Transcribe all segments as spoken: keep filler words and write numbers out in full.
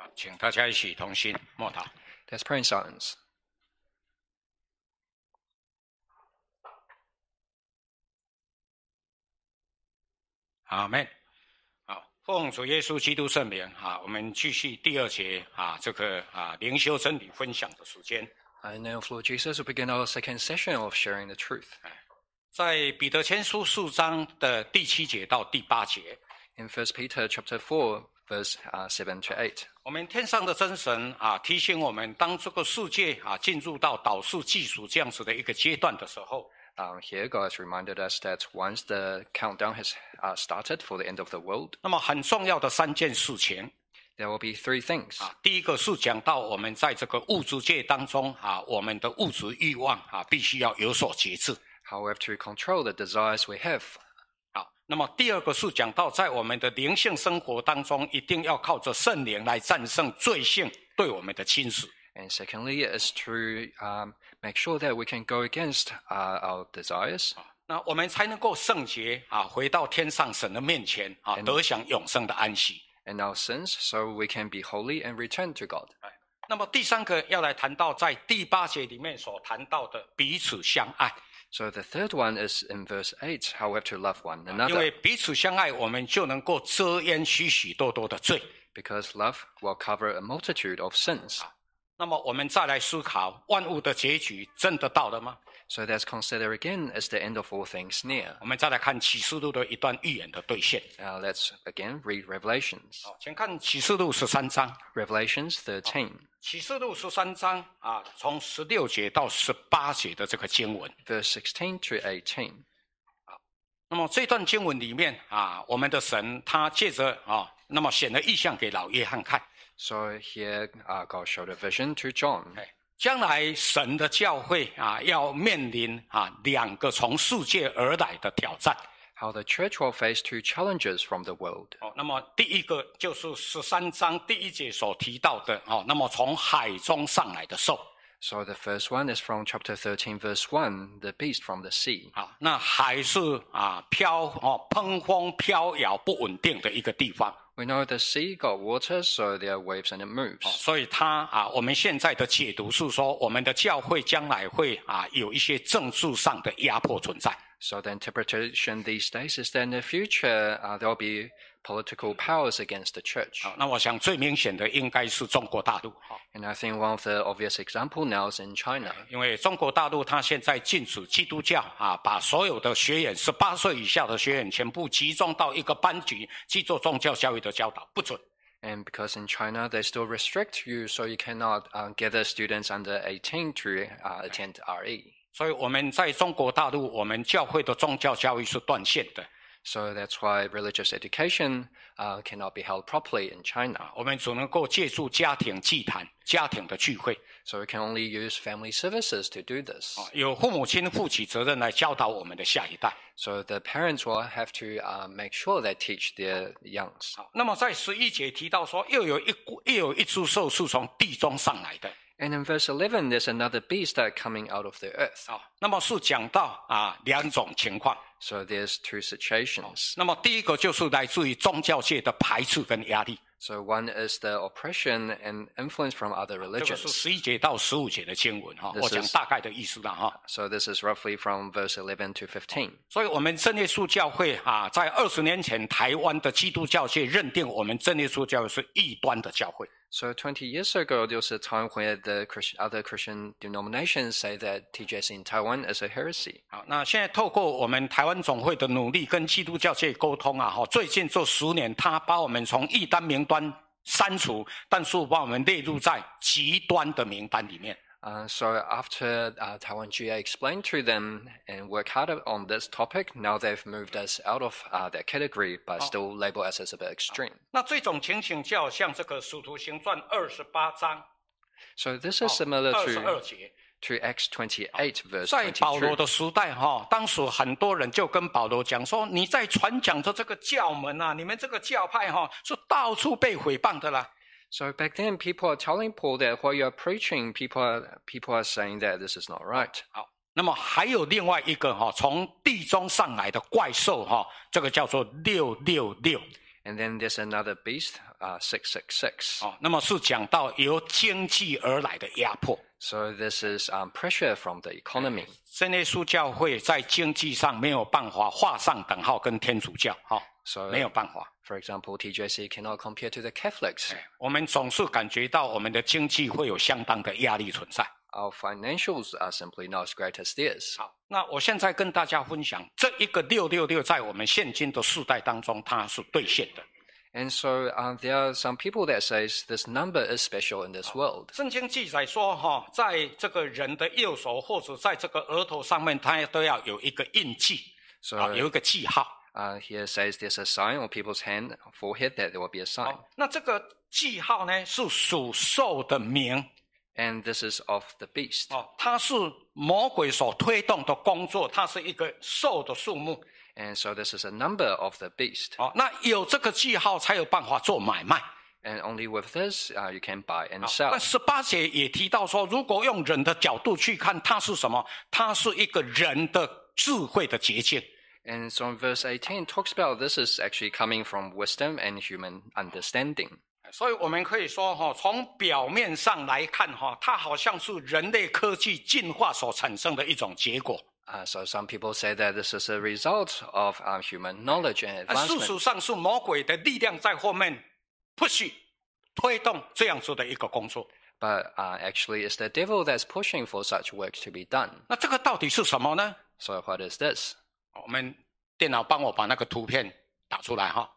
请大家一起同心默祷。 Let's pray in silence. 阿们。好，奉主耶稣基督圣名啊，我们继续第二节啊，这个啊灵修真理分享的时间。 In the name of Lord Jesus, we begin our second session of sharing the truth. 在彼得前书四章的第七节到第八节， In First Peter chapter four, verse uh, seven to eight. 我们天上的真神啊提醒我们，当这个世界啊进入到导数计数这样子的一个阶段的时候， Um, here, God has reminded us that once the countdown has uh, started for the end of the world, 那么很重要的三件事情 there will be three things. 啊，第一个是讲到我们在这个物质界当中啊，我们的物质欲望啊必须要有所节制。 How we have to control the desires we have. 好，那么第二个是讲到在我们的灵性生活当中，一定要靠着圣灵来战胜罪性对我们的侵蚀。 And secondly, is to um, make sure that we can go against uh, our desires, 那我们才能够圣洁啊，回到天上神的面前啊，得享永生的安息。 and our sins, so we can be holy and return to God. 那么第三个要来谈到在第八节里面所谈到的彼此相爱， So the third one is in verse eight, how we have to love one 因 another, 为彼此相爱，我们就能够遮掩许许多多的罪。 because love will cover a multitude of sins. 那么我们再来思考，万物的结局真的到了吗？ So let's consider again, is the end of all things near? 我们再来看启示录的一段预言的兑现。 Now let's again read Revelations. 好，请看启示录十三章。 Revelations thirteen, 启示录十三章啊，从十六节到十八节的这个经文。 verse sixteen to eighteen. 那么这段经文里面啊，我们的神他借着啊，那么显了异象给老约翰看。 So here uh, God showed a vision to John. 哎，将来神的教会啊，要面临啊两个从世界而来的挑战。 How the church will face two challenges from the world. 哦，那么第一个就是十三章第一节所提到的哦，那么从海中上来的兽。 So the first one is from chapter thirteen, verse one, the beast from the sea. 啊，那海是啊飘哦喷风飘摇不稳定的一个地方。 We know the sea got water, so there are waves and it 哦， moves. 所以它啊，我们现在的解读是说，我们的教会将来会啊有一些政治上的压迫存在。 So the interpretation these days is that in the future uh, there will be political powers against the church. 好，那我想最明显的应该是中国大陆。 And I think one of the obvious example now is in China. 因为中国大陆它现在禁止基督教啊，把所有的学员十八岁以下的学员全部集中到一个班级去做宗教教育的教导，不准。 And because in China they still restrict you, so you cannot uh, gather students under eighteen to uh, attend R E. 所以我们在中国大陆，我们教会的宗教教育是断线的。 So that's why religious education uh, cannot be held properly in China. 我们只能够借助家庭祭坛、家庭的聚会， So we can only use family services to do this. 有父母亲负起责任来教导我们的下一代。 So the parents will have to uh, make sure they teach their youngs. 好，那么在十一节提到说，又有一股又有一株兽是从地中上来的。 And in verse eleven, there's another beast that coming out of the earth. 好，那么是讲到啊两种情况。 So there's two situations. 那么第一个就是来自于宗教界的排斥跟压力， So one is the oppression and influence from other 这个是 religions. 十一节到十五节的经文哈， This 我讲 is- 大概的意思了哈。 So this is roughly from verse eleven to fifteen. 所以，我们真耶稣教会啊，在二十年前，台湾的基督教界认定我们真耶稣教会是异端的教会。 So twenty years ago, there was a time where the Christian, other Christian denominations say that T J S in Taiwan is a heresy. 好，那现在透过我们台湾总会的努力，跟基督教界沟通啊，哈，最近这十年，他把我们从异端名单删除，但是把我们列入在极端的名单里面。 Uh, so after uh, Taiwan G A explained to them and worked hard on this topic, now they've moved us out of uh, that category, but still label us as a bit extreme. 那这种情形就好像这个《使徒行传》二十八章 So this is similar 二十二 to, 节， to Acts twenty-eight, verse 在保罗 twenty-two. 的时代哈，当时很多人就跟保罗讲说：“你在传讲着这个教门啊，你们这个教派哈，是到处被诽谤的啦。” So back then, people are telling Paul that while you're preaching, people are, people are saying that this is not right. 好，那么还有另外一个哈，从地中上来的怪兽哈，这个叫做六六六。 And then there's another beast, uh, six six six. 哦，那么是讲到由经济而来的压迫。 So this is um, pressure from the economy. 真耶稣教会在经济上没有办法画上等号，跟天主教哈、哦， So 没有办法。 For example, T J C cannot compare to the Catholics. 我们总是感觉到我们的经济会有相当的压力存在。 Our financials are simply not as great as theirs. 好，那我现在跟大家分享，这一个六六六在我们现今的世代当中，它是兑现的。 And so uh, there are some people that says this number is special in this world. 圣经记载说，哈，在这个人的右手或者在这个额头上面，它都要有一个印记， So 啊，有一个记号。 uh, here says there's a sign on people's hand, forehead, that there will be a sign. 好，那这个记号呢，是属兽的名。 And this is of the beast. 哦，它是魔鬼所推动的工作，它是一个兽的数目。 And so this is a number of the beast. 哦，那有这个记号才有办法做买卖。 And only with this, uh, you can buy and 那 sell. 十八节也提到说，如果用人的角度去看，它是什么？它是一个人的智慧的捷径。 And so in verse eighteen talks about this is actually coming from wisdom and human understanding. 所以我们可以说，哈，从表面上来看，哈，它好像是人类科技进化所产生的一种结果。 Uh, so some people say that this is a result of uh, human knowledge and 啊，事 advancement. 实上是魔鬼的力量在后面 push 推动这样子的一个工作。 But uh, actually, it's the devil that's pushing for such work to be done. 那这个到底是什么呢？ So what is this? 我们电脑帮我把那个图片打出来哈。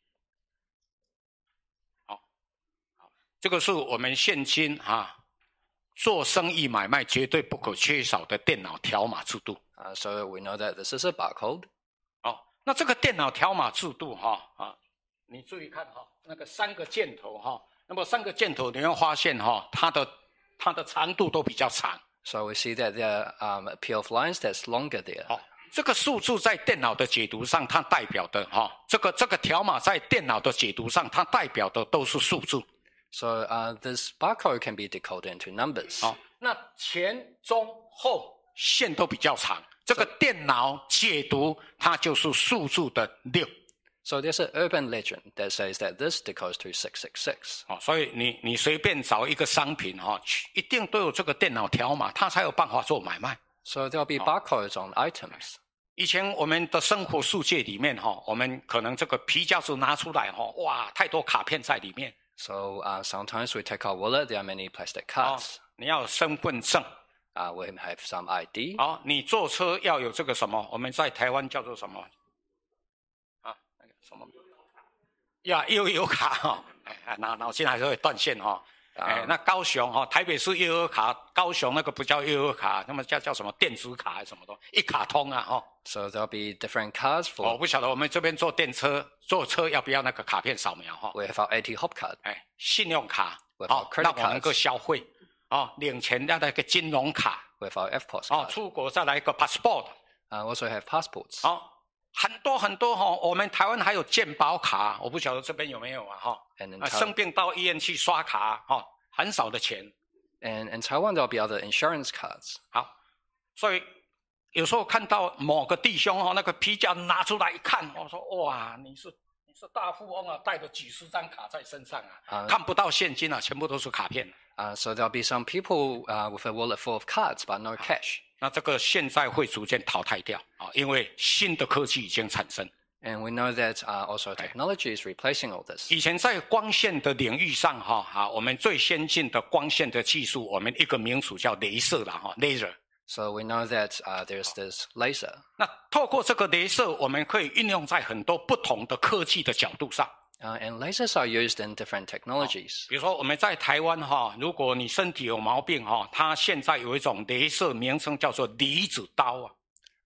好，这个是我们现今啊做生意买卖绝对不可缺少的电脑条码制度。 Uh, so we know that this is a barcode. 哦，那这个电脑条码制度哈啊，你注意看哈，那个三个箭头哈，那么三个箭头你会发现哈，它的它的长度都比较长。 So we see that there are um, a pair of lines that's longer there. 好，这个数字在电脑的解读上，它代表的哈，这个这个条码在电脑的解读上，它代表的都是数字。 So uh, this barcode can be decoded into numbers. 好，那前中后线都比较长，这个电脑解读它就是数字的六。 So there's an urban legend that says that this decodes to six six six. 哦，所以你你随便找一个商品哈，一定都有这个电脑条码，它才有办法做买卖。 So there'll be barcodes on items. 以前我们的生活世界里面哈，我们可能这个皮夹子拿出来哈，哇，太多卡片在里面。 So uh, sometimes we take our wallet, there are many plastic 哦 cards. 你要有身份证。 Uh, we have some I D. 好，你坐车要有这个什么？我们在台湾叫做什么？啊，那个什么？呀，悠游卡哈，哎，脑脑筋还是会断线哈。哎，那高雄哈，台北市悠游卡，高雄那个不叫悠游卡，那么叫叫什么电子卡还是什么的，一卡通啊哈。 So there'll be different cards 我 for. 不晓得我们这边坐电车坐车要不要那个卡片扫描哈？ We have our A T hop card. 哎，信用卡， With 好 our，credit 让我能够 cards. 消费。哦，领钱要那个金融卡。 We have our F P O S 哦， card. 出国再来一个 passport。 Uh, also have passports. 好，很多很多哈，我们台湾还有健保卡，我不晓得这边有没有啊哈。 And in 啊， Taiwan, 生病到医院去刷卡哈，很少的钱。 and in Taiwan there'll be other insurance cards. 好，所以有时候看到某个弟兄哈，那个皮夹拿出来一看，我说哇，你是你是大富翁啊，带着几十张卡在身上啊， 啊看不到现金啊，全部都是卡片。 Uh, so there'll be some people uh, with a wallet full of cards but no cash. 那这个现在会逐渐淘汰掉啊，因为新的科技已经产生。 And we know that uh, also technology is replacing all this. 以前在光线的领域上哈，哈，我们最先进的光线的技术，我们一个名词叫雷射啦哈 ，laser。 So we know that uh, there's this laser. 那透过这个雷射，我们可以运用在很多不同的科技的角度上。 Uh, and lasers are used in different technologies. 比如说我们在台湾哈，如果你身体有毛病哈，它现在有一种雷射名称叫做离子刀啊。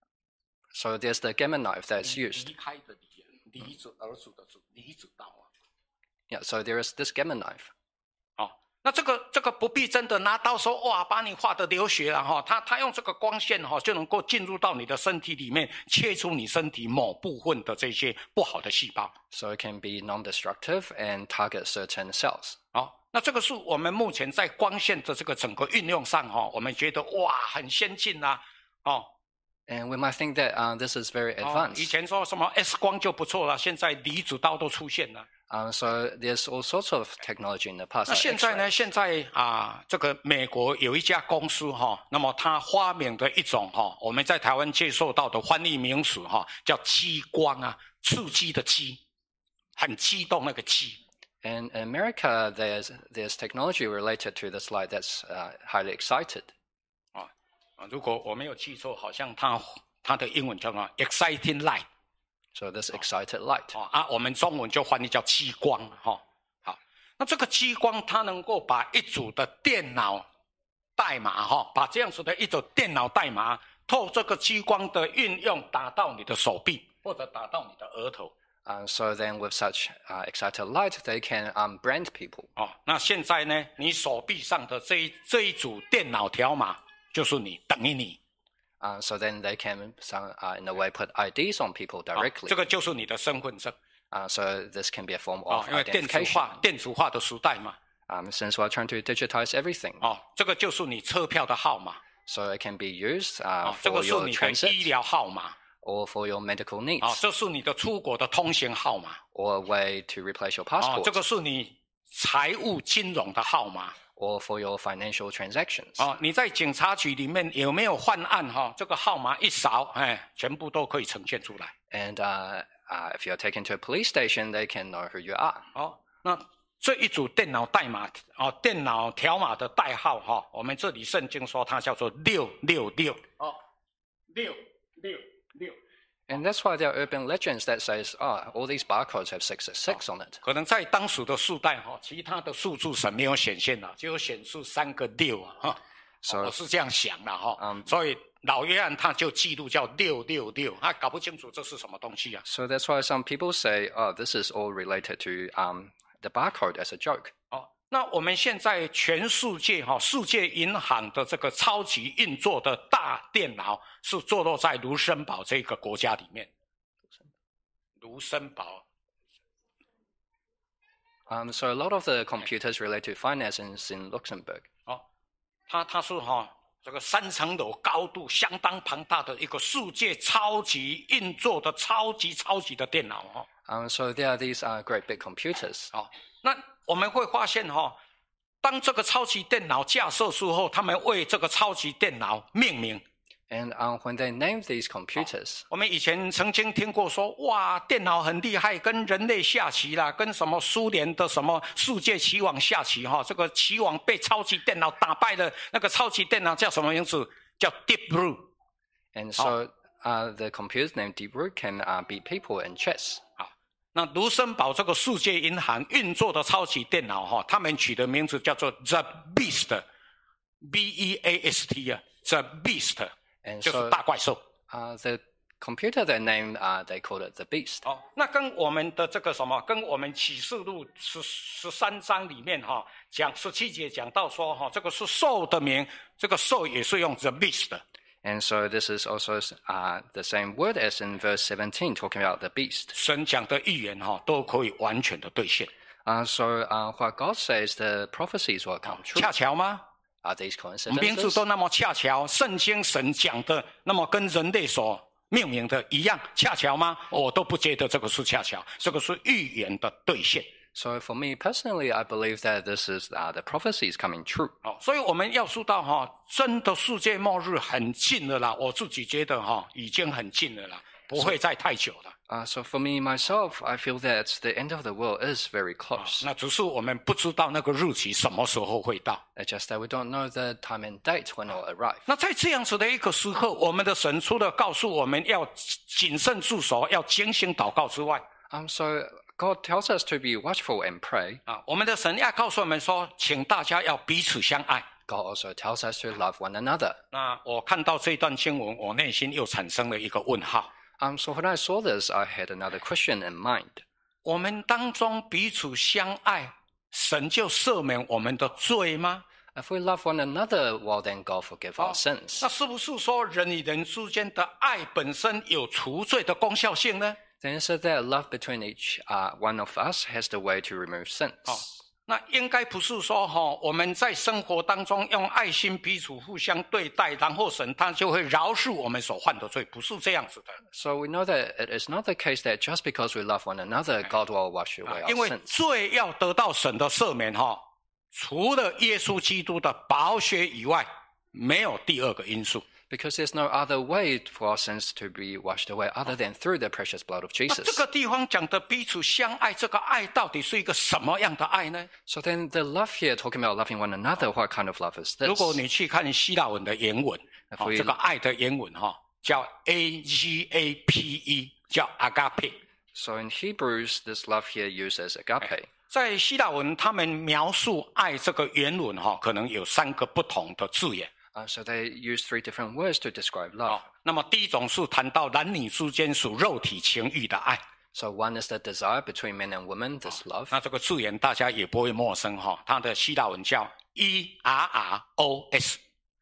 So there's the gamma knife that's used. 离开的离，离子而子的子，离子刀啊。 Yeah, so there is this gamma knife. 哦，那这个这个不必真的拿刀说哇，把你划得流血了哈，他他用这个光线哈，就能够进入到你的身体里面，切除你身体某部分的这些不好的细胞。 So it can be non-destructive and target certain cells. 哦，那这个是我们目前在光线的这个整个运用上哈，我们觉得哇很先进啊，哦， And we might think that uh, this is very 哦，以 advanced. 前说什么 X 光就不错了，现在离子刀都出现了。 Um, so there's all sorts of technology in the past. 那 like 现在 X-ray. 呢？现在啊，这个美国有一家公司哈，那么它发明的一种哈，我们在台湾接受到的翻译名词哈，叫激光啊，刺激的激，很激动那个激。 And in America, there's there's technology related to this light that's uh, highly excited. 啊啊，如果我没有记错，好像它它的英文叫什么 ？exciting light。 So this excited light. 哦啊，我们中文就翻译叫激光哈、哦。好，那这个激光它能够把一组的电脑代码哈、哦，把这样子的一组电脑代码，透这个激光的运用打到你的手臂或者打到你的额头。 Um, so then with such uh, excited light, they can um, brand people. 哦，那现在呢，你手臂上的这一这一组电脑条码就是你，等于你。 Uh, so then they can, some, uh, in a way, put I Ds on people 哦 directly. 这个就是你的身份证。 Uh, so this can be a form 哦 of 因为电子 identification. 化电子化的时代嘛。 Um, since we're trying to digitize everything. 哦，这个就是你车票的号码。 So it can be used uh, 哦，这 for 个是 your 你的医 transit 疗号码。 or for your medical needs. 哦，这是你的出国的通行号码。 Or a way to replace your 哦， passport. 这个是你财务金融的号码。 Or for your financial transactions. 哦，你在警察局里面有没有犯案哈、哦？这个号码一扫，哎，全部都可以呈现出来。 And uh, uh, if you're taken to a police station, they can know who you are. 哦，那这一组电脑代码哦，电脑条码的代号哈、哦，我们这里圣经说它叫做六六六。哦，六六六。 And that's why there are urban legends that says, oh, all these barcodes have six six six on it. 可能在当时的时代哈，其他的数字是没有显现的，只有显示三个六啊哈。 So 我是这样想的哈， 嗯所以老约翰他就记录叫六六六，他搞不清楚这是什么东西啊。 So that's why some people say, oh, this is all related to um, the barcode as a joke. 哦，那我们现在全世界哈，世界银行的这个超级运作的大电脑是坐落在卢森堡这个国家里面。卢森堡。 Um, so a lot of the computers related to finance is in Luxembourg. 哦，它它是哈、这个三层楼高度相当庞大的一个世界超级运作的超级超级的电脑哈、 Um, so there are these uh, great big computers. 哦，那我们会发现哈、当这个超级电脑架设之后，他们为这个超级电脑命名。 And um, when they named these computers, 我们以前曾经听过说，哇，电脑很厉害，跟人类下棋啦，跟什么苏联的什么世界棋王下棋哈，这个棋王被超级电脑打败的那个超级电脑叫什么名字？叫 Deep Blue。 and so uh, the computers named Deep Blue can uh, beat people in chess. 好，那卢森堡这个世界银行运作的超级电脑哈，他们取的名字叫做 The Beast，B E A S T 啊 ，The Beast。 And 就是 so 大怪兽。 uh, the computer they named, uh, they called it the Beast. 哦，那跟我们的这个什么，跟我们启示录十十三章里面哈、讲十七节讲到说哈、这个是兽的名，这个兽也是用 the beast 的。 And so this is also uh, the same word as in verse seventeen, talking about the beast. 神讲的预言哈、都可以完全的兑现， Uh, so uh, what God says, the prophecies will come true. 恰巧吗？ Are these 我们名字 coincidences? 都那么恰巧，圣经神讲的那么跟人类所命名的一样，恰巧吗？我都不觉得这个是恰巧，这个是预言的兑现。 So for me personally, I believe that this is uh, the prophecies coming true. 哦，所以我们要知道哈、真的世界末日很近了啦。我自己觉得哈、已经很近了啦，不会再太久了。 Uh, so for me myself, I feel that the end of the world is very close. 那只是我们不知道那个日期什么时候会到。 It's just that we don't know the time and date when it will arrive. 那在这样子的一个时刻，我们的神除了告诉我们要谨慎自守、要警醒祷告之外， Um, so God tells us to be watchful and pray. 啊，我们的神要告诉我们说，请大家要彼此相爱。 God also tells us to love one another. 那我看到这段经文，我内心又产生了一个问号： Um, so when I saw this, I had another question in mind. 我们当中彼此相爱，神就赦免我们的罪吗？ If we love one another, well then God forgive our sins. 那是不是说人与人之间的爱本身有除罪的功效性呢？ Then is it that love between each uh, one of us has the way to remove sins? 哦， 那应该不是说哈、哦，我们在生活当中用爱心彼此互相对待，然后神他就会饶恕我们所犯的罪，不是这样子的。 So we know that it is not the case that just because we love one another, God will wash away our 因为 sins. 罪要得到神的赦免哈、哦，除了耶稣基督的宝血以外，没有第二个因素。 Because there's no other way for our sins to be washed away other than through the precious blood of 那 Jesus. 这个地方讲的彼此相爱，这个爱到底是一个什么样的爱呢？ So then the love here, talking about loving one another, what kind of love is 如 this? 果你去看希腊文的原文，哦 we- 这个爱的原文哈、哦，叫 A G A P E， 叫 agape。 So in Hebrews, this love here uses agape. 在希腊文，他们描述爱这个原文哈、哦，可能有三个不同的字眼。 Uh, so they use three different words to describe love. 哦，那么第一种是谈到男女之间属肉体情欲的爱， So one is the desire between men and women, this love. 那这个字眼大家也不会陌生哈、哦，它的希腊文叫 E R R O S。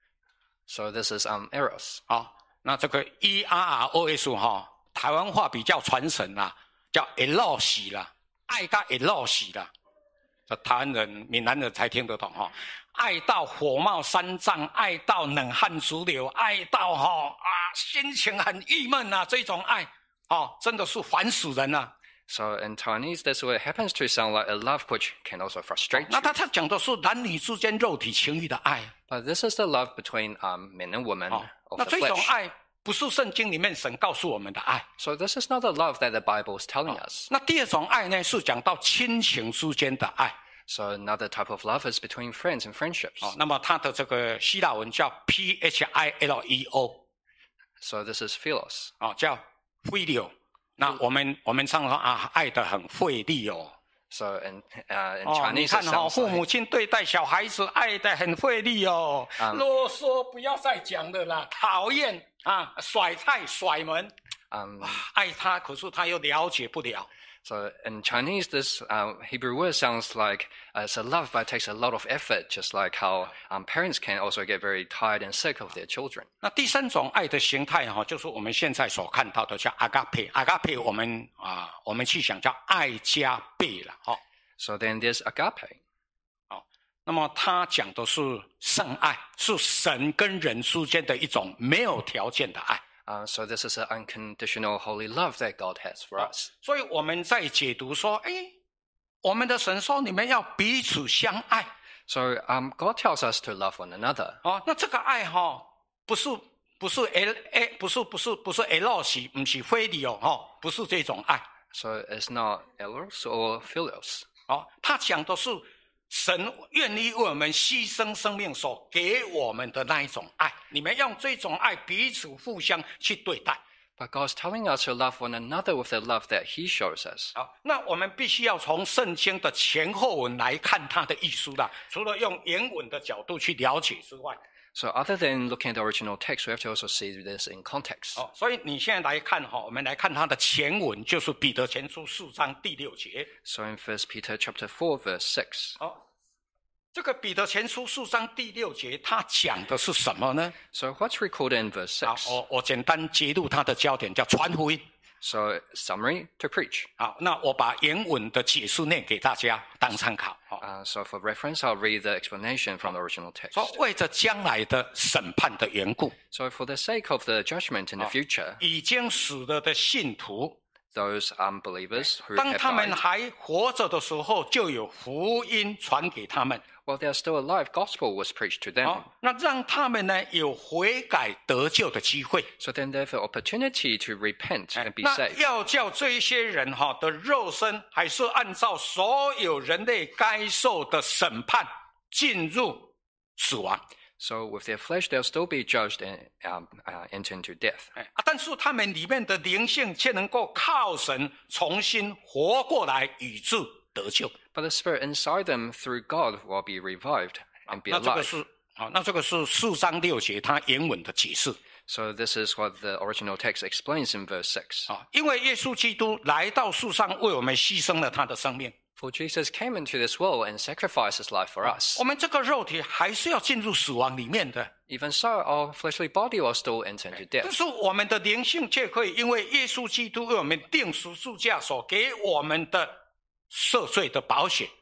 So this is um, eros. 好，那这个 E R R O S 哈、哦，台湾话比较传神啦，叫 eros 啦，爱跟 eros 啦，这台湾人、闽南人才听得懂哈、哦。爱到火冒三丈，爱到冷汗直流，爱到哈、哦、啊心情很郁闷啊，这种爱哦，真的是烦死人了、啊。 So in Chinese, this word happens to sound like a love which can also frustrate 那 you. 他他讲的是男女之间肉体情欲的爱 But this is the love between um, men and women 哦， of 那 the 这种 flesh. 爱不是圣经里面神告诉我们的爱。 So this is not the love that the Bible is telling us. 那第二种爱呢，是讲到亲情之间的爱。 So another type of love is between friends and friendships. 哦，那么它的这个希腊文叫 P H I L E O， So this is philos. 哦，叫 filial。那我们我们常说啊，爱得很费力哦。 So in, uh, in 哦，你 Chinese, 看 it 哈、哦， sounds 父 like, 母亲对待小孩子爱得很费力哦， 嗯啰嗦不要再讲了啦，讨厌啊，甩菜甩门， um, 爱他，可是他又了解不了。 so in Chinese, this uh, Hebrew word sounds like uh, it's a love, but it takes a lot of effort, just like how um, parents can also get very tired and sick of their children. 那第三种爱的形态哈、哦，就是我们现在所看到的叫 agape。agape 我们啊，我们去想叫爱加倍了哈、哦。 So then there's agape. 那么他讲的是圣爱，是神跟人之间的一种没有条件的爱。 Uh, so this is an unconditional holy love that God has for us. 所以我们在解读说，哎，我们的神说你们要彼此相爱。 So um, God tells us to love one another. 哦，那这个爱哈、哦，不是不是 L A， 不是不是不是 L 系，不是非礼哦，哦，不是这种爱。 So it's not eros or philios. 哦，他讲的是神愿意为我们牺牲生命所给我们的那一种爱，你们用这种爱彼此互相去对待。 But God's telling us to love one another with the love that He shows us. 好，那我们必须要从圣经的前后文来看它的意思啦。除了用原文的角度去了解之外， So other than looking at the original text, we have to also see this in context. 哦，所以你现在来看哈，我们来看它的前文，就是彼得前书四章第六节。 So in First Peter chapter four, verse six. 哦，这个彼得前书四章第六节，它讲的是什么呢？ So what's recorded in verse 好， six? 我我简单揭露它的焦点，叫传福音。 So summary, to preach. 好，那我把原文的解释念给大家当参考。好， Uh, so for reference, I'll read the explanation from the original text. 说为着将来的审判的缘故， So for the sake of the judgment in the future, 已经死了的信徒， those unbelievers who 当 have 他们 died, 还活着的时候，就有福音传给他们。 while they are still alive, gospel was preached to them. 好，那让他们呢有悔改得救的机会。 So then they have the opportunity to repent and be 那 saved. 要叫这一些人哈的肉身，还是按照所有人类该受的审判进入死亡。 So with their flesh, they'll still be judged and um, uh, enter into death. 哎啊，但是他们里面的灵性却能够靠神重新活过来，以致得救。 But the spirit inside them through God will be revived and be 那这个 alive. 是好，那这个是四章六节它原文的解释 So this is what the original text explains in verse six. 啊。因为耶稣基督来到世上，为我们牺牲了他的生命， For Jesus came into this world and sacrificed his life for us. 我们这个肉体还是要进入死亡里面的。 Even so, our fleshly body will still enter into 但 death. 是我们的灵性却可以因为耶稣基督为我们钉十字架所给我们的赦罪的保险，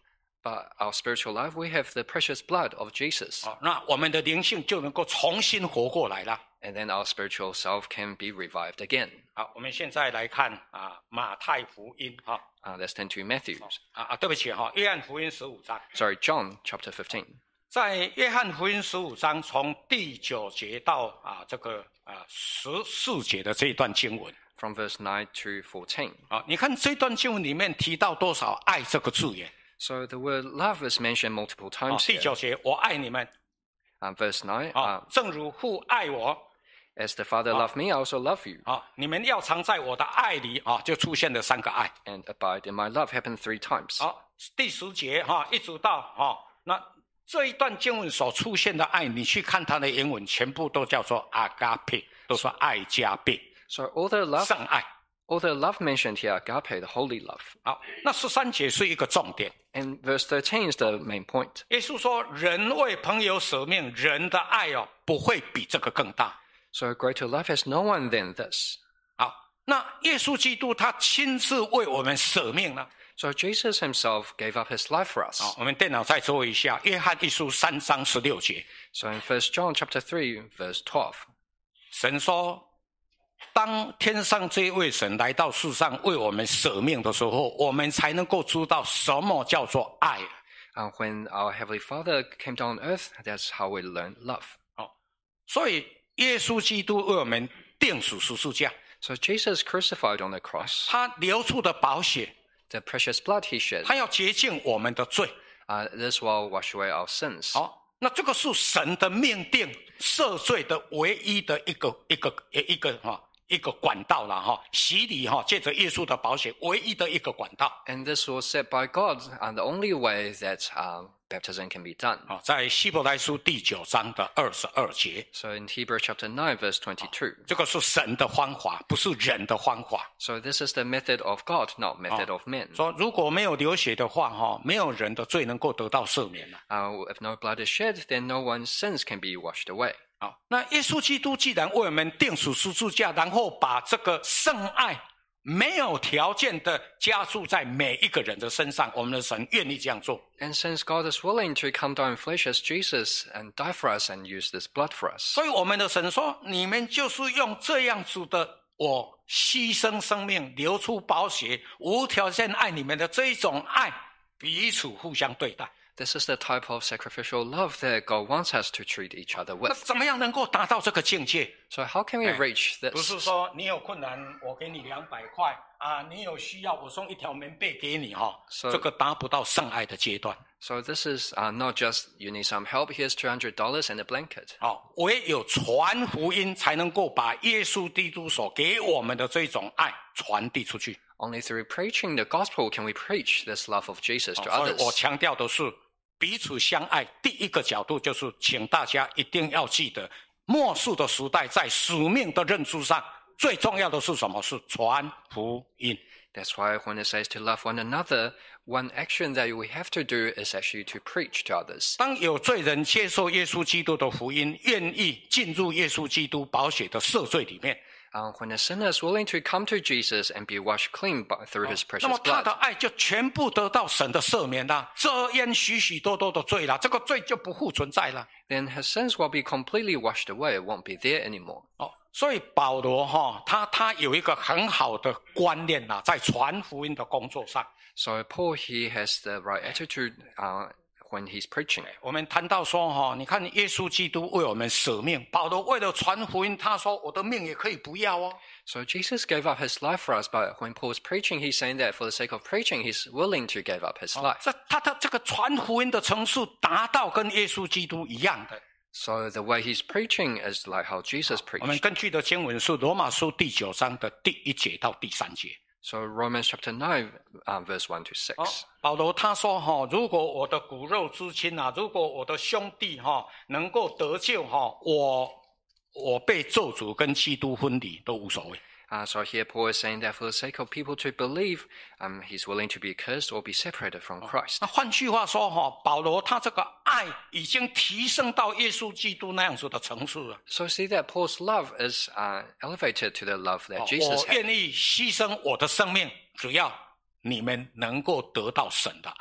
But our spiritual life, we have the precious blood of Jesus. 哦，那我们的灵性就能够重新活过来了。 And then our spiritual self can be revived again. 好，我们现在来看啊马太福音哈 Uh, let's turn to Matthew. 啊啊，对不起哈，约翰福音十五章， Sorry, John chapter fifteen. 在约翰福音十五章从第九节到啊这个啊十四节的这一段经文 From verse nine to fourteen. 啊，你看这段经文里面提到多少爱这个字眼？ So the word love is mentioned multiple 啊， times 第 here. 九节，我爱你们 Um, verse nine, 啊 uh,， 正如父爱我 as the Father loved me, I also love you. 啊，你们要常在我的爱里啊，就出现了三个爱。 And abide in my love happened three times. 好，第十节哈，一直到哈，那这一段经文所出现的爱，你去看它的原文，全部都叫做 agape， 都是爱加倍， So all the love, 圣爱。 all the love mentioned here, agape, the holy love. 好，那十三节是一个重点。 And verse thirteen is the main point. 耶稣说：“人为朋友舍命，人的爱哦，不会比这个更大。” So greater love has no one than this. 好，那耶稣基督他亲自为我们舍命了。 So Jesus himself gave up his life for us. 好，我们电脑再做一下，约翰一书三章十六节， So in First John chapter three, verse twelve, 神说：“当天上这位神来到世上为我们舍命的时候，我们才能够知道什么叫做爱。” and when our Heavenly Father came down on earth, that's how we learned love. 好，所以耶稣基督为我们钉死十字架， So Jesus crucified on the cross, 他流出的宝血， the precious blood he shed, 他要洁净我们的罪。 uh, this will wash away our sins. 好，那这个是神的命定赦罪的唯一的一个一个一个哈一个管道了哈，洗礼哈，借着耶稣的宝血唯一的一个管道。 And this was set by God, and the only way that uh, baptism can be done. 好，在希伯来书第九章的二十二节， So in Hebrews chapter nine, verse twenty-two. 这个是神的方法，不是人的方法。 So this is the method of God, not method of men. 说如果没有流血的话哈，没有人的罪能够得到赦免了。 Uh, if no blood is shed, then no one's sins can be washed away. 好，那耶稣基督既然为我们钉死十字架，然后把这个圣爱没有条件的加注在每一个人的身上，我们的神愿意这样做。 And since God is willing to come down in flesh as Jesus and die for us and use this blood for us, 所以我们的神说，你们就是用这样子的我牺牲生命、流出宝血、无条件爱你们的这一种爱，彼此互相对待。 this is the type of sacrificial love that God wants us to treat each other 那 with. 怎么样能够达到这个境界？ So how can we Eh, reach 不是 this? 说你有困难，我给你两百块啊，你有需要，我送一条棉被给你哈、哦。 So- 这个达不到圣爱的阶段。 So this is uh, not just you need some help, here's two hundred dollars and a blanket. 哦，唯有传福音才能够把耶稣基督所给我们的这种爱传递出去。 Only through preaching the gospel can we preach this love of Jesus to 所以我 others. 强调的是彼此相爱。第一个角度就是，请大家一定要记得，末世的时代在使命的认知上，最重要的是什么？是传福音。 That's why when it says to love one another, one action that we have to do is actually to preach to others. 当有罪人接受耶稣基督的福音，愿意进入耶稣基督宝血的赦罪里面， Uh, when a sinner is willing to come to Jesus and be washed clean by, through his 那 precious 么他的 blood, 爱就全部得到神的赦免了，遮掩许许多多的罪了，这个罪就不复存在了。 then his sins will be completely washed away. It won't be there anymore. 哦，所以保罗哈、他他有一个很好的观念呐、在传福音的工作上。 So Paul, he has the right attitude uh, when he's preaching. 我们谈到说哈、你看耶稣基督为我们舍命，保罗为了传福音，他说我的命也可以不要哦。 So Jesus gave up his life for us, but when Paul's preaching, he's saying that for the sake of preaching, he's willing to give up his life. 这他的这个传福音的层次达到跟耶稣基督一样的。 So the way he's preaching is like how Jesus 我们 preached. 根据的经文是罗马书第九章的第一节到第三节。 So Romans chapter nine, uh, verse one to 哦 six. 保罗他说哈、如果我的骨肉之亲啊，如果我的兄弟哈、能够得救哈、我我被咒诅跟基督分离都无所谓。 Uh, so here Paul is saying that for the sake of people to believe, um, he's willing to be cursed or be separated from Christ. 那换句话说哈、保罗他这个爱已经提升到耶稣基督那样子的层次了。 So see that Paul's love is uh, elevated to the love that 哦 Jesus 我 had. 愿意牺牲我的生命，只要你们能够得到神的爱。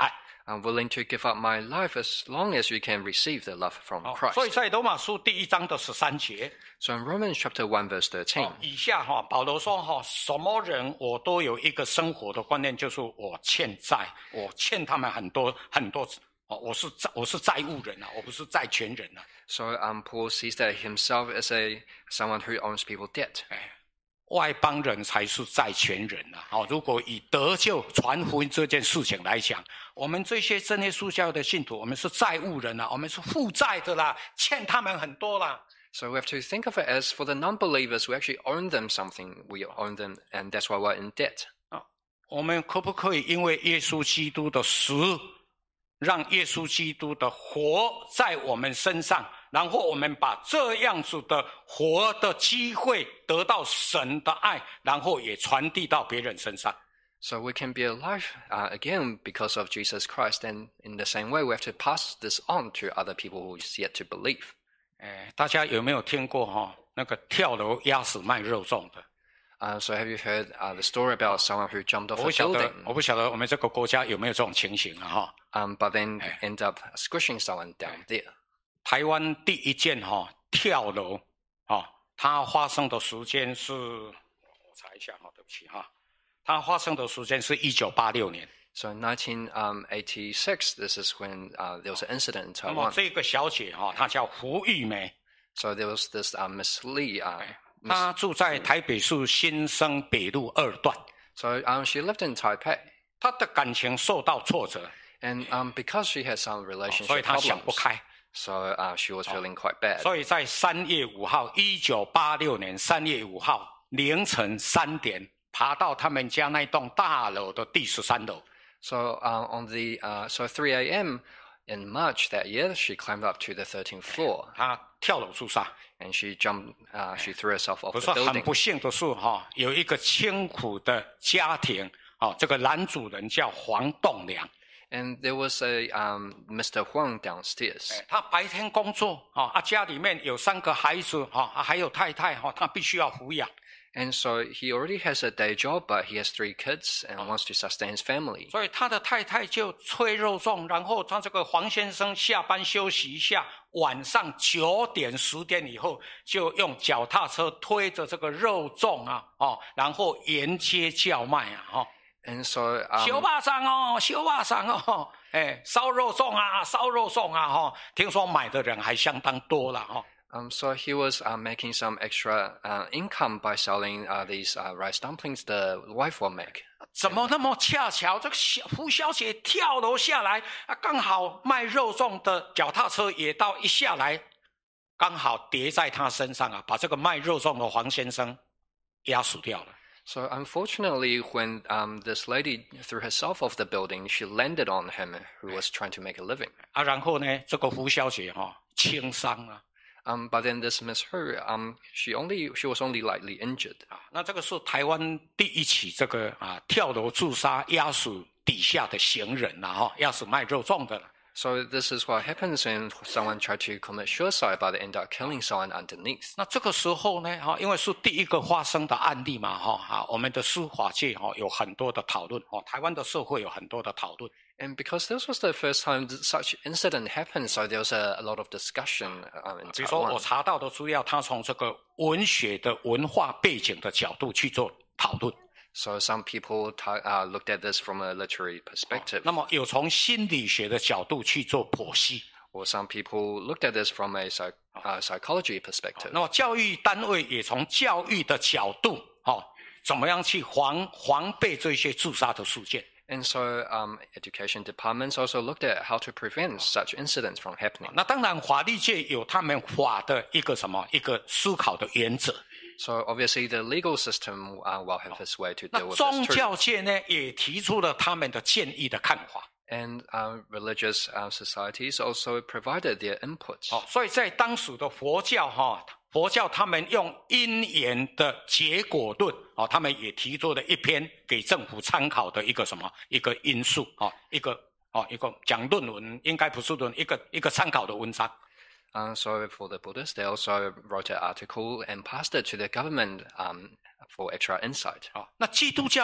I'm willing to give up my life as long as you can receive the love from 哦 Christ. 所以在罗马书第一章的十三节， So in Romans chapter one verse thirteen, 哦以下哈、保罗说哈、什么人我都有一个生活的观念，就是我欠债，我欠他们很多很多。哦，我是债我是债务人啊，我不是债权人啊。 so um, Paul sees that himself as a someone who owes people debt. 哎，外邦人才是债权人啊！哦，如果以得救传福音这件事情来讲，我们这些真耶稣教的信徒，我们是债务人啊，我们是负债的啦，欠他们很多啦。 So we have to think of it as for the non-believers, we actually own them something. We own them, and that's why we're in debt. 啊，我们可不可以因为耶稣基督的死，让耶稣基督的活在我们身上，然后我们把这样子的活的机会得到神的爱，然后也传递到别人身上。 So we can be alive uh, again because of Jesus Christ, and in the same way, we have to pass this on to other people who is yet to believe. 哎，大家有没有听过哈、哦、那个跳楼压死卖肉粽的？ Uh, so have you heard uh, the story about someone who jumped off 我 a 不晓得， building, 我不晓得我们这个国家有没有这种情形啊？哈， um, but then end up squishing someone down there? 台湾第一件哈、哦、跳楼，哦，它发生的时间是，我查一下哈、哦，对不起哈，它发生的时间是一九八六年。 So in nineteen eighty-six, this is when uh, there was an incident in 那么 Taiwan. 这个小姐哈、哦，她叫胡玉梅， So there was this uh, Miss Lee. Uh, Miss, 她住在台北市新生北路二段。 so um, she lived in Taipei, 她的感情受到挫折， and um, because she had some 所以 relationship 她想不 problems, 开。 so uh, she was feeling quite bad. 所以在三月五号，一九八六年三月五号凌晨三点，爬到他们家那栋大楼的第十三楼。 So uh, on the uh, so three a m in March that year, she climbed up to the thirteenth floor 她跳楼自杀。 and she jumped. Uh, she threw herself off 不 the 是很 building. 不幸的是哈，有一个清苦的家庭，哦，这个男主人叫黄栋梁， And there was a um, Mister Huang downstairs. 他白天工作，哦，啊，家里面有三个孩子，哈、啊，还有太太，哈、他必须要抚养。 And so he already has a day job, but he has three kids and wants to sustain his family. 所以他的太太就催肉粽，然后他这个黄先生下班休息一下，晚上九点十点以后，就用脚踏车推着这个肉粽啊，哦，然后沿街叫卖啊，哦， And so, um, 小巴掌哦，小巴掌哦，哎，烧肉粽啊，烧肉粽啊，哈、哦，听说买的人还相当多了哈、哦。 um, so he was uh, making some extra uh, income by selling uh, these uh, rice dumplings the wife will make. 怎么那么恰巧，这个小胡小姐跳楼下来啊，刚好卖肉粽的脚踏车也到一下来，刚好跌在她身上啊，把这个卖肉粽的黄先生压死掉了。 So unfortunately, when um, this lady threw herself off the building, she landed on him, who was trying to make a living. 啊，然后呢，这个胡小姐哈、哦、轻伤啊， Um, but then this Miss Hu, um, she only she was only lightly injured. 啊，那这个是台湾第一起这个啊跳楼自杀压死底下的行人呐、啊、哈，压死卖肉粽的了。 So this is what happens when someone tried to commit suicide, but they end up killing someone underneath. 那这个时候呢，哈，因为是第一个发生的案例嘛，哈，啊，我们的司法界哈有很多的讨论，哦，台湾的社会有很多的讨论。 And because this was the first time that such incident happened, so there was a, a lot of discussion um, in 比如说，我 Taiwan. 查到的资料，他从这个文学的文化背景的角度去做讨论。 So some people ta- uh, looked at this from a literary perspective, 那么有从心理学的角度去做剖析。 or some people looked at this from a psych- uh, psychology perspective. 那么教育单位也从教育的角度，哦，怎么样去防防备这些自杀的事件？ And so um, education departments also looked at how to prevent such incidents from happening. 那当然，法律界有他们法的一个什么一个思考的原则。 So obviously the legal system uh, will have its way to 那 deal with 宗 this too. 教界呢，也提出了他们的建议的看法。 And uh, religious uh, societies also provided their inputs. 哦，所以在当时的佛教哈、佛教他们用因缘的结果论，哦，他们也提出了一篇给政府参考的一个什么一个因素，哦，一个哦一个讲论文，应该不是论，一个一个参考的文章。 Uh, so for the Buddhists, they also wrote an article and passed it to the government um, for extra insight. 哦，那基督教呢，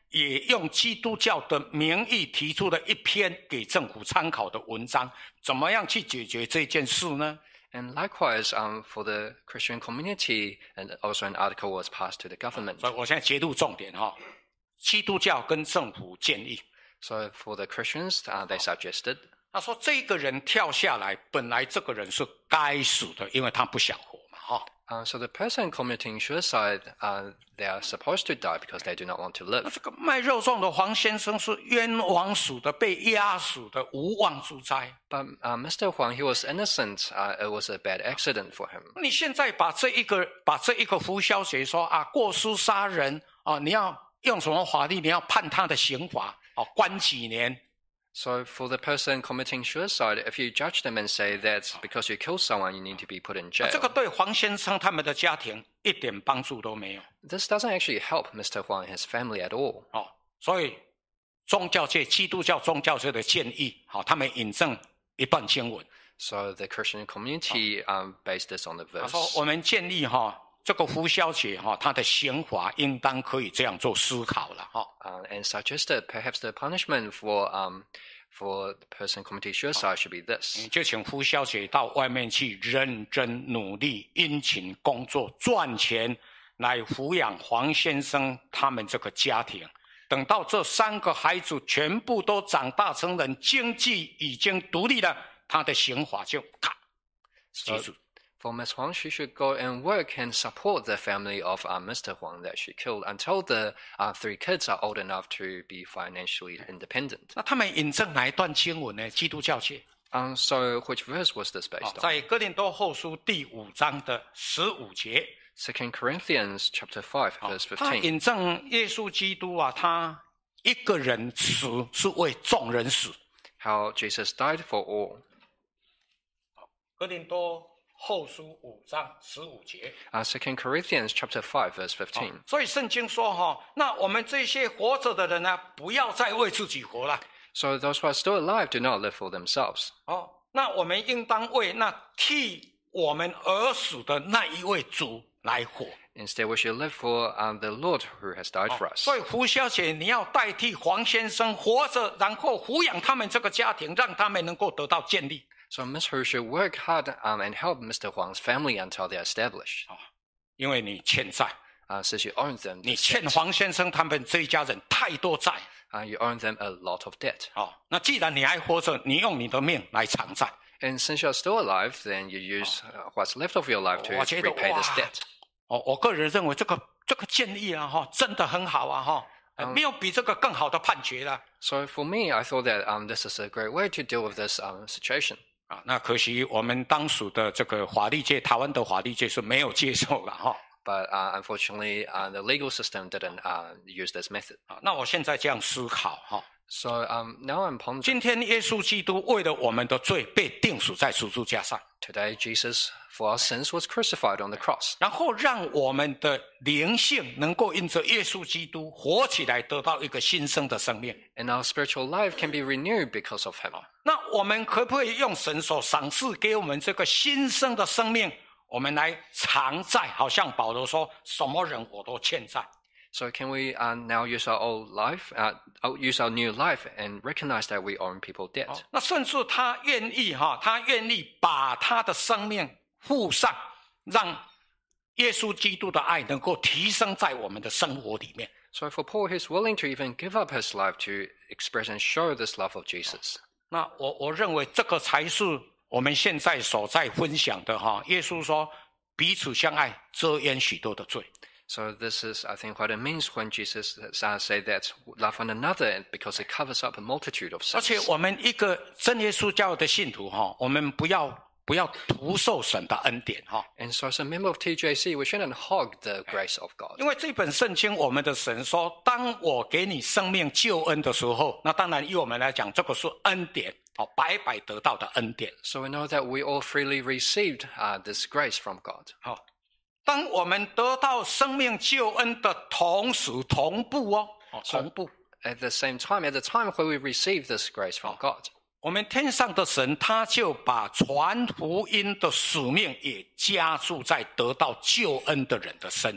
也用基督教的名义提出了一篇给政府参考的文章，怎么样去解决这件事呢？ And likewise, um, for the Christian community, and also an article was passed to the government. 所以我现在揭露重点哈，基督教跟政府建议， So for the Christians, uh, they suggested 他说这个人跳下来，本来这个人是该死的，因为他不想活嘛哈。 Uh, so the person committing suicide, uh, they are supposed to die because they do not want to 那 live. 这个卖肉粽的黄先生是冤枉死的，被压死的，无妄之灾。 But uh, Mister Huang, he was innocent. Uh, it was a bad accident for him. 你现在把这一个把这一个胡消息说啊，过失杀人啊，你要用什么法律？你要判他的刑罚，哦、啊，关几年？ So for the person committing suicide, if you judge them and say that because you killed someone, you need to be put in jail, 这个对黄先生他们的家庭一点帮助都没有。 this doesn't actually help Mister Huang and his family at all. 哦，所以宗教界、基督教宗教界的建议，好、哦，他们引证一段经文。 So the Christian community um, based this on the 他 verse. 说：“我们建议哈、哦，这个胡小姐哈、哦，她的刑罚应当可以这样做思考了哈。哦 Uh, and suggested perhaps the punishment for um, for the person committing suicide should be this. 你就请胡小姐到外面去认真努力、殷勤工作，赚钱来抚养黄先生他们这个家庭。等到这三个孩子全部都长大成人，经济已经独立了，他的刑罚就咔结 So 束。” for Miss Huang, she should go and work and support the family of uh, Mister Huang that she killed until the uh, three kids are old enough to be financially independent. 那他们引证哪一段经文呢？基督教界 Um, so which verse was this 哦 based on? 在哥林多后书第五章的十五节。 Second Corinthians chapter five, 哦 verse 他 fifteen. 引证耶稣基督啊，他一个人死是为众人死。 How Jesus died for all. 哥林多后书五章十五节。 Uh, Second Corinthians chapter five, verse fifteen. 所以圣经说哈、哦，那我们这些活着的人呢，不要再为自己活了。 So those who are still alive do not live for themselves. 哦，那我们应当为那替我们而死的那一位主来活。 Instead, we should live for uh, the Lord who has died for us. 所以胡小姐，你要代替黄先生活着，然后抚养他们这个家庭，让他们能够得到建立。 So Miss Hu should work hard um, and help Mister Huang's family until they are established. 因为你欠债， Uh, since you own them, 你 this 欠 debt. 黄先生他们这一家人太多债。 Uh, you own them a lot of debt. 哦，那既然你还活着，你用你的命来偿债。 And since you're still alive, then you use uh, what's left of your life to 我觉得 repay this 哇 debt. 哦，我个人认为这个这个建议啊，哈，真的很好啊，哈，呃没有比这个更好的判决了。 So for me, I thought that um, this is a great way to deal with this um, situation. 啊，那可惜我们当属的这个法律界，台湾的法律界是没有接受了哈。 But uh, unfortunately, uh, the legal system didn't uh, use this method. 啊，那我现在这样思考哈， So um, now I'm pondering. 今天耶稣基督为了我们的罪被钉死在十字架上， Today, Jesus, for our sins, was crucified on the cross. 然后让我们的灵性能够因着耶稣基督活起来，得到一个新生的生命。 And our spiritual life can be renewed because of him. 那我们可不可以用神所赏赐给我们这个新生的生命，我们来偿债？好像保罗说，什么人我都欠债。 So can we uh, now use our old life, uh, use our new life, and recognize that we owe people debt? 那甚至他愿意哈，他愿意把他的生命付上，让耶稣基督的爱能够提升在我们的生活里面。 So for Paul, he's willing to even give up his life to express and show this love of Jesus. 那我我认为这个才是我们现在所在分享的哈。耶稣说彼此相爱，遮掩许多的罪。 So this is, I think, what it means when Jesus uh, say that love one another, because it covers up a multitude of 而 sins. 且我们一个真耶稣教的信徒哈，我们不要不要徒受神的恩典哈。 And so as a member of T J C, we shouldn't hog the grace of God. 因为这本圣经，我们的神说，当我给你生命救恩的时候，那当然以我们来讲，这个是恩典，哦，白白得到的恩典。 So we know that we all freely received uh, this grace from God. 好，当我们得到生命救恩的同时，同步哦，哦同步， At the same time, at the time where we receive this grace from God, 我们天上的神他就把传福音的使命也加注在得到救恩的人的身上。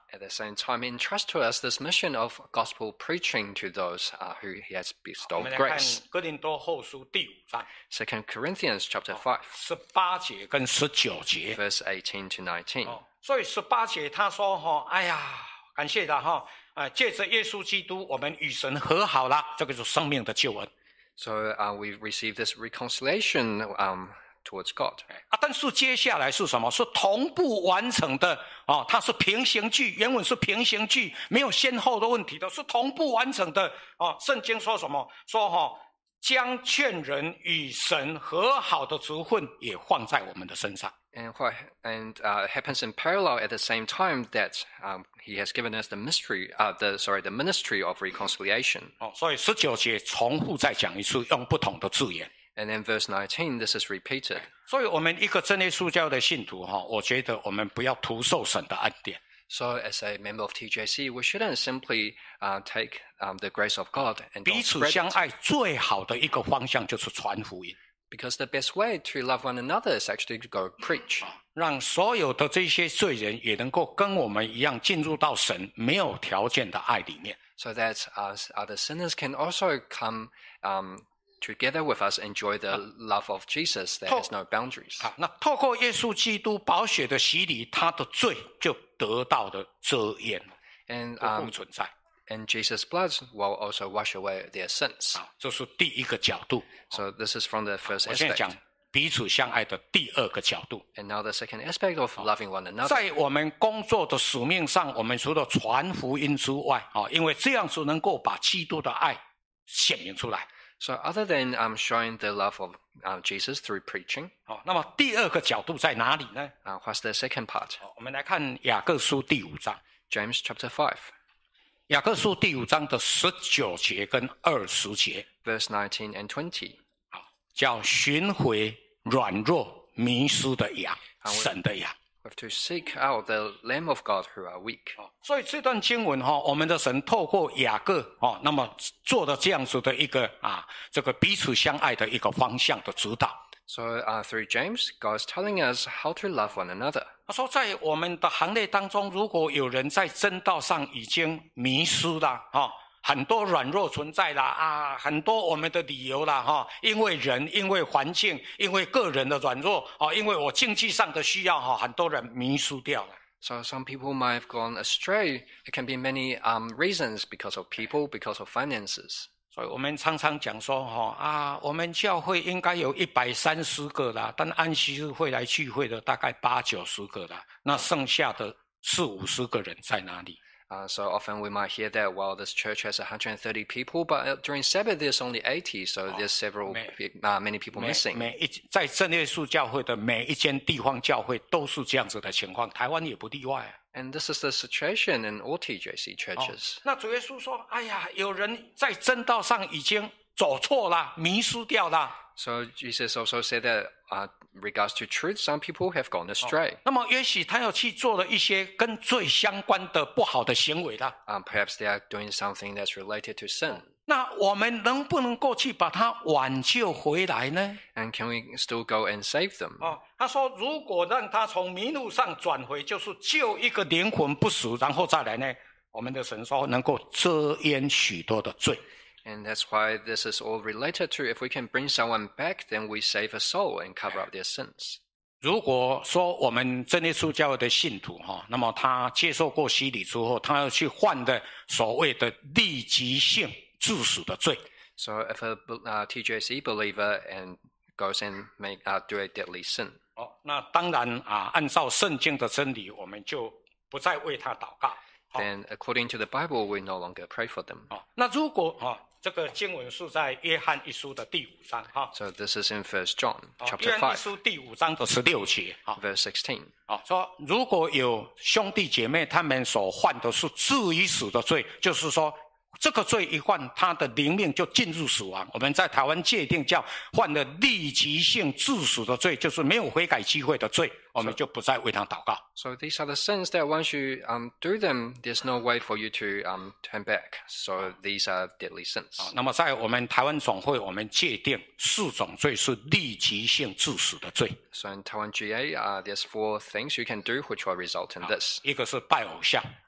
at the same time entrust to us this mission of gospel preaching to those uh, who he has 我 bestowed 们来看 grace. 哥林多后书第五章 Second Corinthians chapter five, 十八节跟十九节。 verse eighteen to nineteen. 哦，所以十八节他说哈、哦，哎呀，感谢他哈，啊，借着耶稣基督，我们与神和好了，这个就是生命的救恩。 So uh, we receive this reconciliation um, towards God. 啊，但是接下来是什么？是同步完成的哦，它是平行句，原文是平行句，没有先后的问题的，是同步完成的哦。圣经说什么？说哈、哦，将劝人与神和好的职分也放在我们的身上。 And what and uh, happens in parallel at the same time that um, he has given us the mystery, uh, the sorry, the ministry of reconciliation. 哦，所以十九节重复再讲一次，用不同的字眼。 And then verse nineteen, this is repeated. 所以，我们一个真耶稣教的信徒哈，我觉得我们不要徒受神的恩典。 So, as a member of T J C, we shouldn't simply uh, take um, the grace of God and 彼 don't 此 spread 相 it. 爱最好的一个方向就是传福音， Because the best way to love one another is actually to go preach. 让所有的这些罪人也能够跟我们一样进入到神没有条件的爱里面。 So that us other sinners can also come um, together with us, enjoy the love of Jesus that has no boundaries. 啊，那透过耶稣基督宝血的洗礼，他的罪就得到了遮掩， And 不复 um, 存在。 and Jesus' blood will also wash away their sins. 啊，这是第一个角度。 So this is from the first 我现在 aspect. 讲彼此相爱的第二个角度。 And now the second aspect of loving one another. 在我们工作的使命上，我们除了传福音之外，啊，因为这样子能够把基督的爱显明出来。 So other than um, showing the love of uh, Jesus through preaching, 哦，那么第二个角度在哪里呢？ uh, what's the second part? 哦我们来看雅各书第五章。 James chapter five, 雅各书第五章的十九节跟二十节， verse nineteen and twenty. 啊，叫寻回软弱迷失的羊， 好神的羊。 We have to seek out the Lamb of God who are weak. 哦，所以这段经文哈、哦，我们的神透过雅各哦，那么做了这样子的一个啊，这个彼此相爱的一个方向的指导。 So uh, through James, God is telling us how to love one another. 他说，在我们的行列当中，如果有人在真道上已经迷失了啊、哦，很多软弱存在啦啊，很多我们的理由啦哈、哦，因为人，因为环境，因为个人的软弱哦，因为我经济上的需要哈、哦，很多人迷失掉了。 So some people might have gone astray. It can be many um, reasons because of people, because of finances. 所以我们常常讲说哈啊，我们教会应该有一百三十个啦，但安息日会来聚会的大概八九十个啦，那剩下的四五十个人在哪里？ Uh, so often we might hear that, well, this church has one hundred thirty people, but uh, during Sabbath there's only eighty, so there's several, may- pe- uh, many people 每 missing. 每一在真耶稣教会的每一间地方教会都是这样子的情况，台湾也不例外啊。 And this is the situation in all T J C 哦 churches. 那主耶稣说：“哎呀，有人在正道上已经走错了，迷失掉了。 So Jesus also said that, uh, regards to truth, some people have gone astray. 那么也许他又去做了一些跟罪相关的不好的行为了。 Um, perhaps they are doing something that's related to sin. 那我们能不能够去把他挽救回来呢？ And can we still go and save them? 哦，他说，如果让他从迷路上转回，就是救一个灵魂不死，然后再来呢？我们的神说能够遮掩许多的罪。 And that's why this is all related to if we can bring someone back, then we save a soul and cover up their sins. 如果说我们真耶稣教会的信徒哈，那么他接受过洗礼之后，他要去犯的所谓的立即性致死的罪。 So if a uh, T J C believer and goes and make uh, do a deadly sin, 哦，那当然啊，按照圣经的真理，我们就不再为他祷告。 then according to the Bible, we no longer pray for them. 哦，那如果啊，这个经文是在约翰一书的第五章哈， So this is in First John 哦 chapter 约翰一 five, 书第五章的十六节啊， verse sixteen. 哦，说如果有兄弟姐妹他们所犯的是至于死的罪，就是说。 这个罪一犯，他的灵命就进入死亡。我们在台湾界定叫犯了立即性致死的罪，就是没有悔改机会的罪，我们就不再为他祷告。 So these are the sins that once you um, do them, there's no way for you to um, turn back. So these are deadly sins. 啊，那么在我们台湾总会，我们界定四种罪是立即性致死的罪， So in Taiwan G A, uh, there's four things you can do which will result in this. 一个是拜偶像，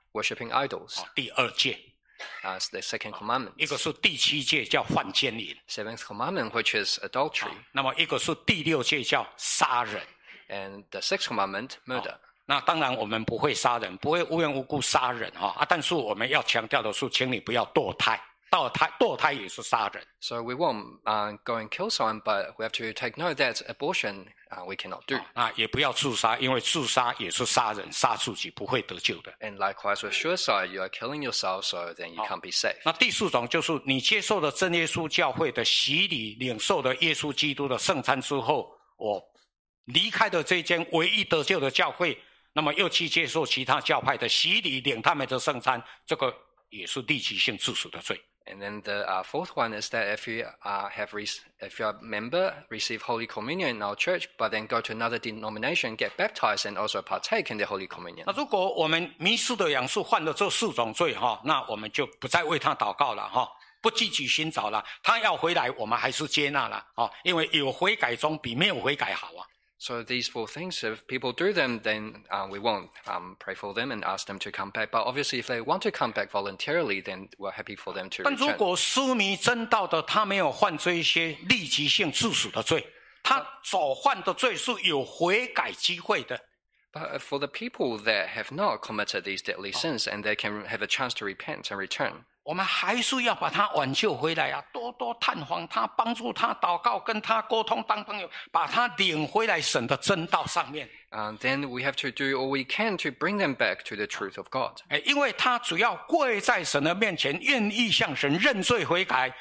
worshipping idols. 哦，第二诫。 As the second commandment. 一个是第七诫叫犯奸淫。 Seventh commandment, which is adultery. 哦，那么一个是第六诫叫杀人。 And the sixth commandment, murder. 哦，那当然我们不会杀人，不会无缘无故杀人哈啊！但是我们要强调的是，请你不要堕胎，堕胎堕胎也是杀人。 So we won't uh, go and kill someone, but we have to take note that abortion uh, we cannot do. 啊，也不要自杀，因为自杀也是杀人，杀自己不会得救的。 And likewise with suicide, you are killing yourself, so then you can't be safe. 那第四种就是你接受了真耶稣教会的洗礼，领受了耶稣基督的圣餐之后，我离开了这间唯一得救的教会，那么又去接受其他教派的洗礼，领他们的圣餐，这个也是立即性致死的罪。 And then the uh, fourth one is that if you uh, have re- if you're a member, receive Holy Communion in our church, but then go to another denomination, get baptized, and also partake in the Holy Communion. 那如果我们迷失的养士犯了这四种罪哈，那我们就不再为他祷告了哈，不积极寻找了。他要回来，我们还是接纳了哦，因为有悔改总比没有悔改好啊。 So these four things, if people do them, then uh, we won't um, pray for them and ask them to come back. But obviously, if they want to come back voluntarily, then we're happy for them to 但如 return. 果失迷真道的他没有犯这一些立即性致死的罪，他所犯的罪是有悔改机会的。 But for the people that have not committed these deadly sins and they can have a chance to repent and return, 我们还是要把他挽救回来啊！多多探访他，帮助他祷告，跟他沟通，当朋友，把他领回来神的真道上面。 uh, then we have to do all we can to bring them back to the truth of God. 哎，因为他只要跪在神的面前，愿意向神认罪悔改。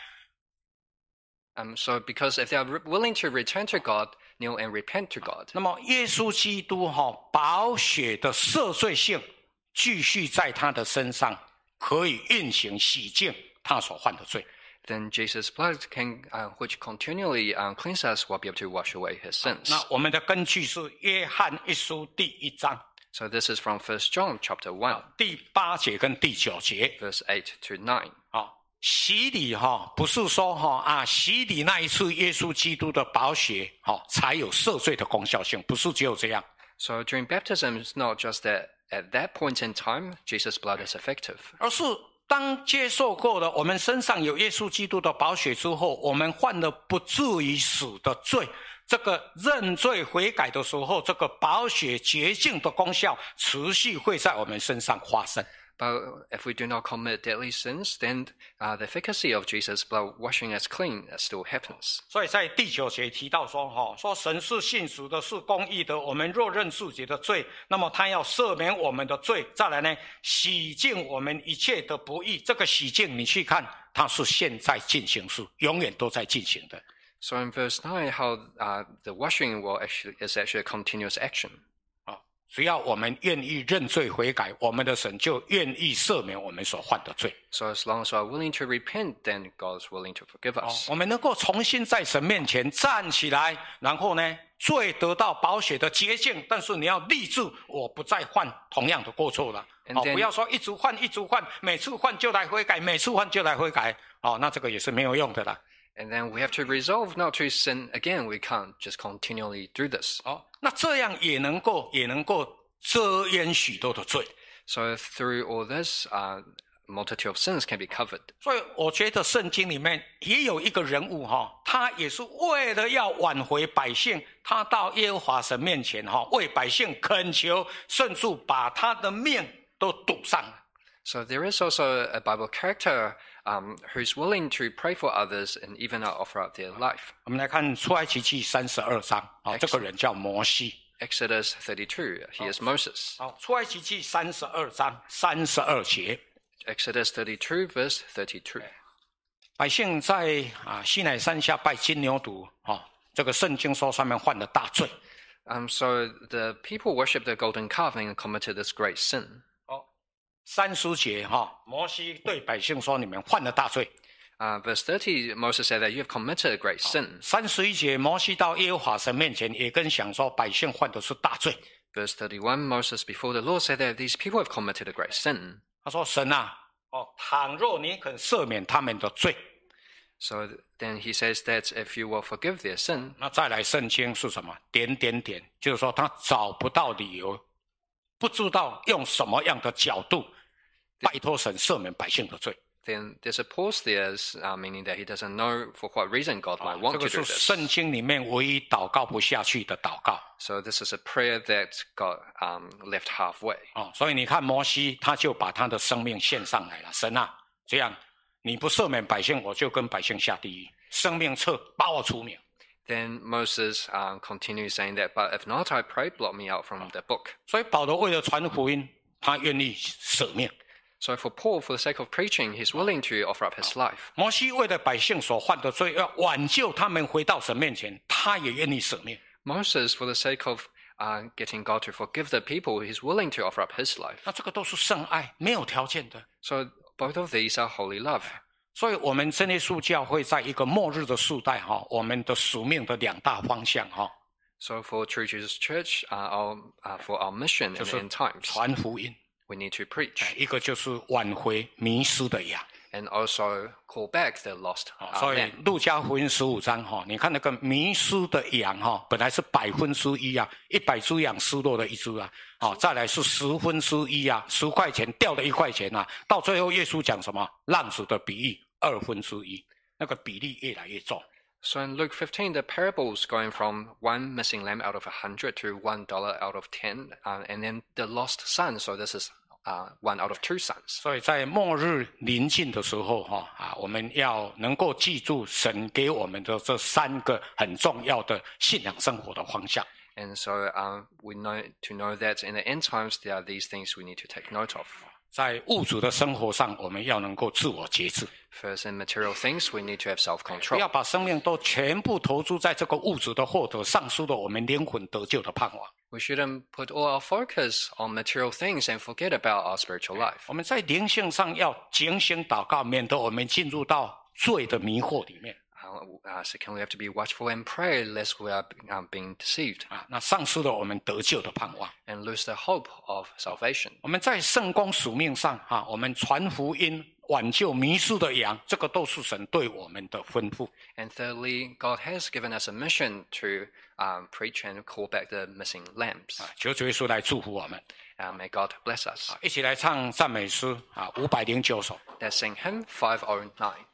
Um, so because if they are re- willing to return to God, kneel and repent to God, 那么耶稣基督哈、哦、宝血的赦罪性继续在他的身上，可以运行洗净他所犯的罪。 then Jesus' blood can, uh, which continually uh, cleanse us, will be able to wash away his sins. 那我们的根据是约翰一书第一章， So this is from First John chapter one, 第八节跟第九节。 verse eight to nine. 啊，洗礼哈，不是说哈啊，洗礼那一次耶稣基督的宝血哈才有赦罪的功效性，不是只有这样。 So during baptism, it's not just that at that point in time, Jesus' blood is effective. 而是当接受过了我们身上有耶稣基督的宝血之后，我们犯了不至于死的罪，这个认罪悔改的时候，这个宝血洁净的功效持续会在我们身上发生。 But if we do not commit deadly sins, then uh, the efficacy of Jesus' blood washing us clean still happens. 所以在第九节提到说哈，说神是信实的，是公义的。我们若认自己的罪，那么他要赦免我们的罪。再来呢，洗净我们一切的不义。这个洗净，你去看，它是现在进行式，永远都在进行的。 So in verse nine, how uh, the washing will actually is actually a continuous action. 只要我们愿意认罪悔改，我们的神就愿意赦免我们所犯的罪。 So as long as we are willing to repent, then God is willing to forgive us. 我们能够重新在神面前站起来，然后呢，罪得到宝血的洁净。但是你要立志，我不再犯同样的过错了。 And then- 不要说一直犯一直犯，每次犯就来悔改，每次犯就来悔改。哦，那这个也是没有用的啦。 And then we have to resolve not to sin again. We can't just continually do this. 哦，那这样也能够也能够遮掩许多的罪。 So through all this, uh, multitude of sins can be covered. 所以我觉得圣经里面也有一个人物哈，他也是为了要挽回百姓，他到耶和华神面前哈，为百姓恳求，甚至把他的命都赌上了。 So there is also a Bible character um, who's willing to pray for others and even offer up their life. 我们来看出埃及记三十二章啊，这个人叫摩西。 Exodus thirty-two, he is Moses. 好，出埃及记三十二章三十二节， Exodus thirty-two, verse thirty-two. 百姓在啊西乃山下拜金牛犊啊，这个圣经说上面犯了大罪。 Um, so the people worshipped the golden calf and committed this great sin. 三十节哈，摩西对百姓说：“你们犯了大罪。” Uh, verse thirty, Moses said that you have committed a great sin. 三十一节，摩西到耶和华神面前，也跟想说百姓犯的是大罪。 Verse thirty-one, Moses before the Lord said that these people have committed a great sin. 他说：“神啊，哦，倘若你肯赦免他们的罪， So then he says that if you will forgive their sin, 那再来圣经是什么？点点点，就是说他找不到理由，不知道用什么样的角度拜托神赦免百姓的罪。 then there's a pause there, uh, meaning that he doesn't know for what reason God might want 这 to 个 do 是 this. 圣经里面唯一祷告不下去的祷告。 So this is a prayer that got um, left halfway. 哦，所以你看摩西他就把他的生命献上来了。神啊，这样你不赦免百姓，我就跟百姓下地狱，生命册把我除名。 Then Moses um, continues saying that, but if not, I pray, blot me out from the book. 所以保罗为了传福音，他愿意舍命。 So for Paul, for the sake of preaching, he's willing to offer up his life. 摩西为了百姓所犯的罪，要挽救他们回到神面前，他也愿意舍命。 Moses, for the sake of uh, getting God to forgive the people, he's willing to offer up his life. 那这个都是圣爱，没有条件的。 So both of these are holy love. 所以，我们真耶稣教会在一个末日的世代，哈，我们的使命的两大方向，哈， So for True Jesus Church, uh, our, uh, for our mission in 就 the 是 end times, 传福音， we need to preach 一个就是挽回迷失的羊。 and also call back the lost 啊 uh, 所以 lamb. 路加福音十五章哈，你看那个迷失的羊哈，本来是百分之一啊，一百只羊失落了一只啊，哦，再来是十分之一啊，十块钱掉了一块钱啊，到最后耶稣讲什么？浪子的比喻二分之一，那个比例越来越重。 So in Luke fifteen, the parable's going from one missing lamb out of a hundred to one dollar out of ten, uh, and then the lost son. So this is uh, one out of two sons. 所以在末日临近的时候哈啊，我们要能够记住神给我们的这三个很重要的信仰生活的方向。 And so um, we know to know that in the end times there are these things we need to take note of. 在物质的生活上，我们要能够自我节制。 First, in material things, we need to have 不 self-control. 要把生命都全部投注在这个物质的获得，丧失了我们灵魂得救的盼望。 We shouldn't put all our focus on material things and forget about our spiritual life. 我们在灵性上要警醒祷告，免得我们进入到罪的迷惑里面 Uh, uh, second, we have to be watchful and pray lest we are um, being deceived 啊，那丧失了我们得救的盼望。 and lose the hope of salvation. 我们在圣工使命上啊，我们传福音、挽救迷失的羊，这个都是神对我们的吩咐。 And thirdly, God has given us a mission to um, preach and call back the missing lambs. 啊，求主耶稣来祝福我们。 Uh, may God bless us. 一起来唱赞美诗啊，五百零九首。 Let's sing hymn five oh nine.